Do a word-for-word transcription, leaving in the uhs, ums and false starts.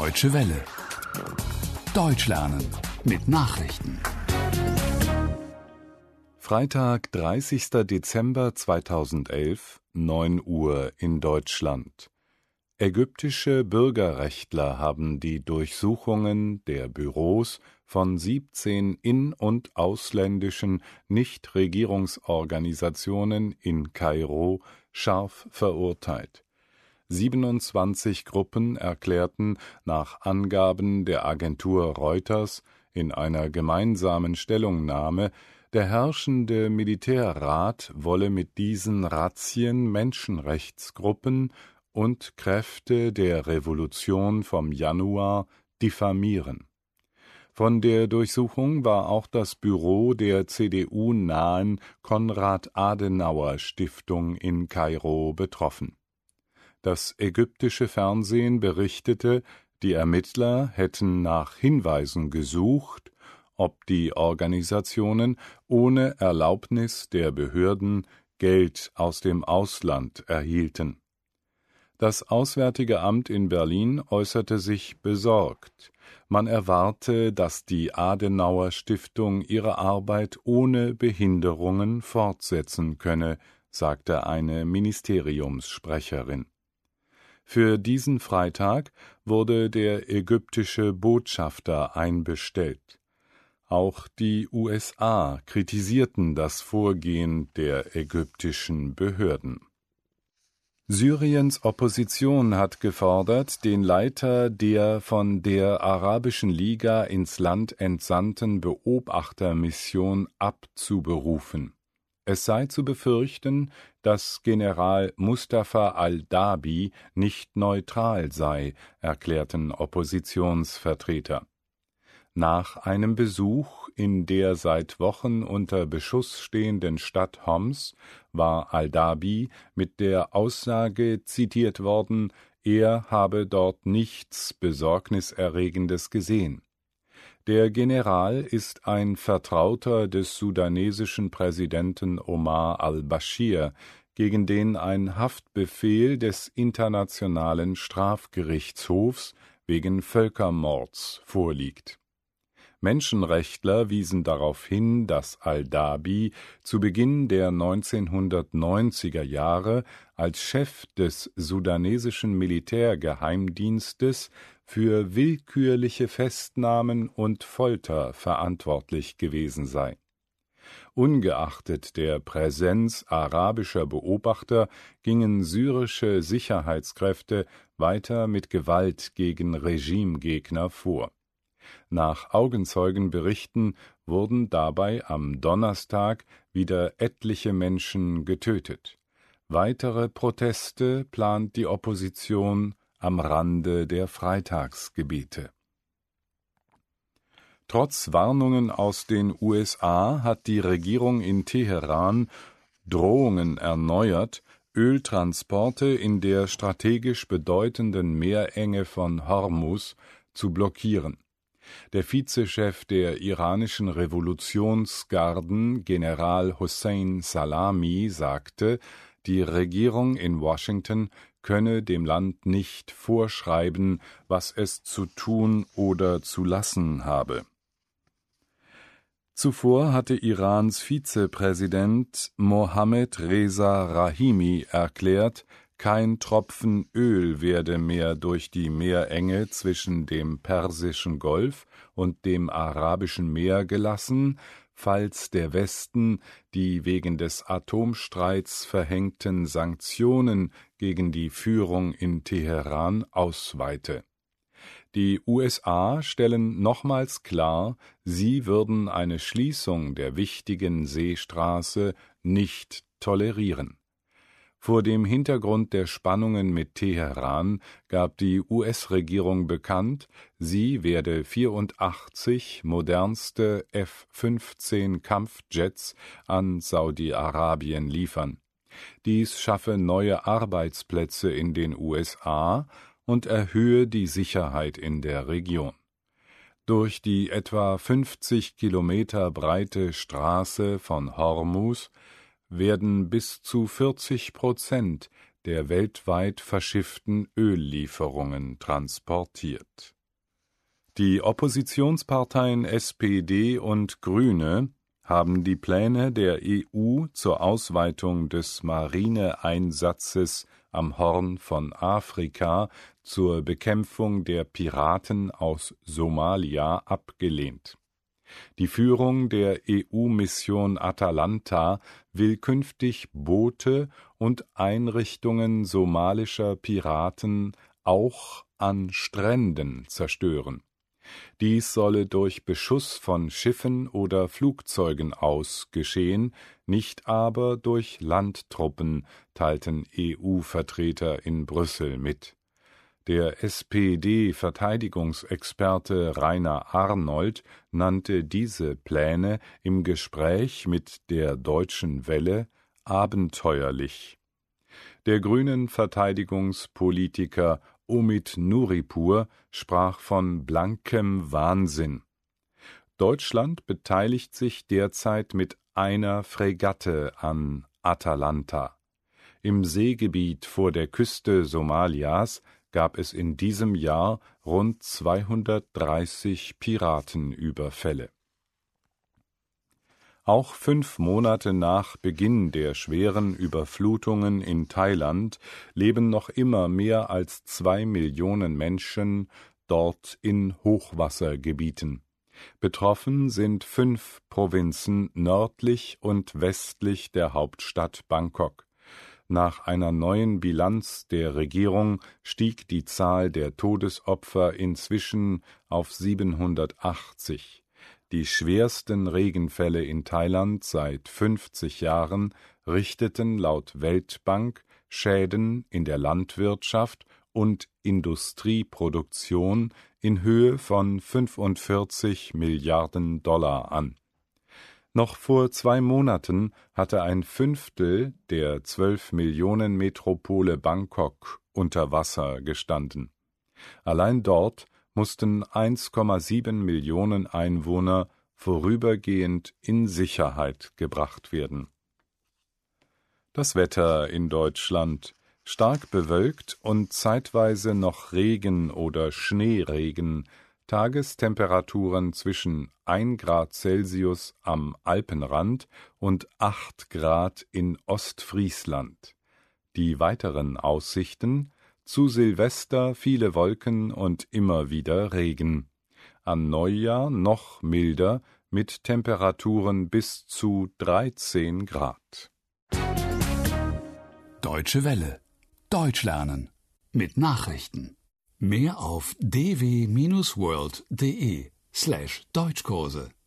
Deutsche Welle. Deutsch lernen mit Nachrichten. Freitag, dreißigster Dezember zweitausendelf, neun Uhr in Deutschland. Ägyptische Bürgerrechtler haben die Durchsuchungen der Büros von siebzehn in- und ausländischen Nichtregierungsorganisationen in Kairo scharf verurteilt. siebenundzwanzig Gruppen erklärten nach Angaben der Agentur Reuters in einer gemeinsamen Stellungnahme, der herrschende Militärrat wolle mit diesen Razzien Menschenrechtsgruppen und Kräfte der Revolution vom Januar diffamieren. Von der Durchsuchung war auch das Büro der C D U-nahen Konrad-Adenauer-Stiftung in Kairo betroffen. Das ägyptische Fernsehen berichtete, die Ermittler hätten nach Hinweisen gesucht, ob die Organisationen ohne Erlaubnis der Behörden Geld aus dem Ausland erhielten. Das Auswärtige Amt in Berlin äußerte sich besorgt. Man erwarte, dass die Adenauer Stiftung ihre Arbeit ohne Behinderungen fortsetzen könne, sagte eine Ministeriumssprecherin. Für diesen Freitag wurde der ägyptische Botschafter einbestellt. Auch die U S A kritisierten das Vorgehen der ägyptischen Behörden. Syriens Opposition hat gefordert, den Leiter der von der Arabischen Liga ins Land entsandten Beobachtermission abzuberufen. Es sei zu befürchten, dass General Mustafa al-Dabi nicht neutral sei, erklärten Oppositionsvertreter. Nach einem Besuch in der seit Wochen unter Beschuss stehenden Stadt Homs war al-Dabi mit der Aussage zitiert worden, er habe dort nichts Besorgniserregendes gesehen. Der General ist ein Vertrauter des sudanesischen Präsidenten Omar al-Baschir, gegen den ein Haftbefehl des Internationalen Strafgerichtshofs wegen Völkermords vorliegt. Menschenrechtler wiesen darauf hin, dass al-Dabi zu Beginn der neunzehnhundertneunziger Jahre als Chef des sudanesischen Militärgeheimdienstes für willkürliche Festnahmen und Folter verantwortlich gewesen sei. Ungeachtet der Präsenz arabischer Beobachter gingen syrische Sicherheitskräfte weiter mit Gewalt gegen Regimegegner vor. Nach Augenzeugenberichten wurden dabei am Donnerstag wieder etliche Menschen getötet. Weitere Proteste plant die Opposition am Rande der Freitagsgebete. Trotz Warnungen aus den U S A hat die Regierung in Teheran Drohungen erneuert, Öltransporte in der strategisch bedeutenden Meerenge von Hormuz zu blockieren. Der Vizechef der iranischen Revolutionsgarden, General Hossein Salami, sagte, die Regierung in Washington könne dem Land nicht vorschreiben, was es zu tun oder zu lassen habe. Zuvor hatte Irans Vizepräsident Mohammad Reza Rahimi erklärt, kein Tropfen Öl werde mehr durch die Meerenge zwischen dem Persischen Golf und dem Arabischen Meer gelassen, falls der Westen die wegen des Atomstreits verhängten Sanktionen gegen die Führung in Teheran ausweite. Die U S A stellen nochmals klar, sie würden eine Schließung der wichtigen Seestraße nicht tolerieren. Vor dem Hintergrund der Spannungen mit Teheran gab die U S-Regierung bekannt, sie werde vierundachtzig modernste F fünfzehn Kampfjets an Saudi-Arabien liefern. Dies schaffe neue Arbeitsplätze in den U S A und erhöhe die Sicherheit in der Region. Durch die etwa fünfzig Kilometer breite Straße von Hormuz werden bis zu vierzig Prozent der weltweit verschifften Öllieferungen transportiert. Die Oppositionsparteien S P D und Grüne haben die Pläne der E U zur Ausweitung des Marineeinsatzes am Horn von Afrika zur Bekämpfung der Piraten aus Somalia abgelehnt. Die Führung der E U-Mission Atalanta will künftig Boote und Einrichtungen somalischer Piraten auch an Stränden zerstören. Dies solle durch Beschuss von Schiffen oder Flugzeugen aus geschehen, nicht aber durch Landtruppen, teilten E U-Vertreter in Brüssel mit. Der S P D-Verteidigungsexperte Rainer Arnold nannte diese Pläne im Gespräch mit der Deutschen Welle abenteuerlich. Der grünen Verteidigungspolitiker Omid Nuripur sprach von blankem Wahnsinn. Deutschland beteiligt sich derzeit mit einer Fregatte an Atalanta. Im Seegebiet vor der Küste Somalias gab es in diesem Jahr rund zweihundertdreißig Piratenüberfälle. Auch fünf Monate nach Beginn der schweren Überflutungen in Thailand leben noch immer mehr als zwei Millionen Menschen dort in Hochwassergebieten. Betroffen sind fünf Provinzen nördlich und westlich der Hauptstadt Bangkok. Nach einer neuen Bilanz der Regierung stieg die Zahl der Todesopfer inzwischen auf siebenhundertachtzig. Die schwersten Regenfälle in Thailand seit fünfzig Jahren richteten laut Weltbank Schäden in der Landwirtschaft und Industrieproduktion in Höhe von fünfundvierzig Milliarden Dollar an. Noch vor zwei Monaten hatte ein Fünftel der zwölf Millionen Metropole Bangkok unter Wasser gestanden. Allein dort mussten eins Komma sieben Millionen Einwohner vorübergehend in Sicherheit gebracht werden. Das Wetter in Deutschland: stark bewölkt und zeitweise noch Regen oder Schneeregen, Tagestemperaturen zwischen ein Grad Celsius am Alpenrand und acht Grad in Ostfriesland. Die weiteren Aussichten: zu Silvester viele Wolken und immer wieder Regen. An Neujahr noch milder mit Temperaturen bis zu dreizehn Grad. Deutsche Welle. Deutsch lernen. Mit Nachrichten. Mehr auf d w Bindestrich world punkt de slash Deutschkurse.